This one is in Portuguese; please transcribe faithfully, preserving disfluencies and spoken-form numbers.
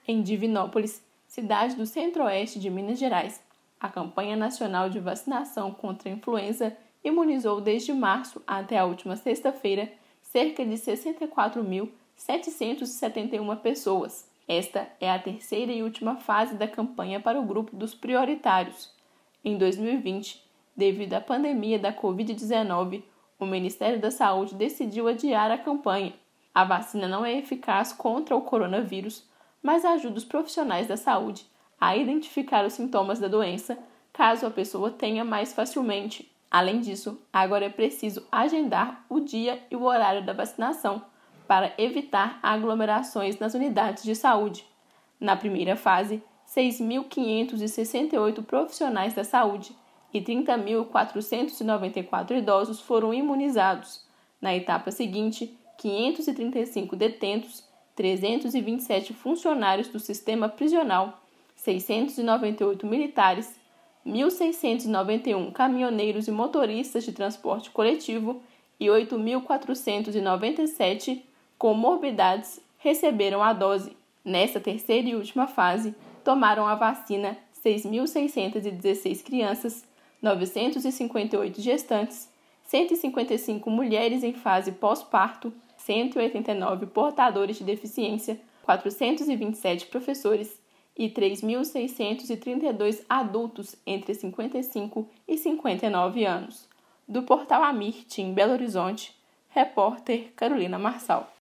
em Divinópolis, cidade do centro-oeste de Minas Gerais. A campanha nacional de vacinação contra a influenza imunizou desde março até a última sexta-feira cerca de sessenta e quatro mil setecentas e setenta e uma pessoas. Esta é a terceira e última fase da campanha para o grupo dos prioritários. Em dois mil e vinte, devido à pandemia da covid dezenove, o Ministério da Saúde decidiu adiar a campanha. A vacina não é eficaz contra o coronavírus, mas ajuda os profissionais da saúde a identificar os sintomas da doença, caso a pessoa tenha mais facilmente. Além disso, agora é preciso agendar o dia e o horário da vacinação para evitar aglomerações nas unidades de saúde. Na primeira fase, seis mil quinhentos e sessenta e oito profissionais da saúde e trinta mil quatrocentos e noventa e quatro idosos foram imunizados. Na etapa seguinte, quinhentos e trinta e cinco detentos, trezentos e vinte e sete funcionários do sistema prisional, seiscentos e noventa e oito militares, mil seiscentos e noventa e um caminhoneiros e motoristas de transporte coletivo e oito mil quatrocentos e noventa e sete comorbidades receberam a dose. Nesta terceira e última fase, tomaram a vacina seis mil seiscentas e dezesseis crianças, novecentos e cinquenta e oito gestantes, cento e cinquenta e cinco mulheres em fase pós-parto, cento e oitenta e nove portadores de deficiência, quatrocentos e vinte e sete professores e três mil seiscentos e trinta e dois adultos entre cinquenta e cinco e cinquenta e nove anos. Do portal Amirte, em Belo Horizonte, repórter Carolina Marçal.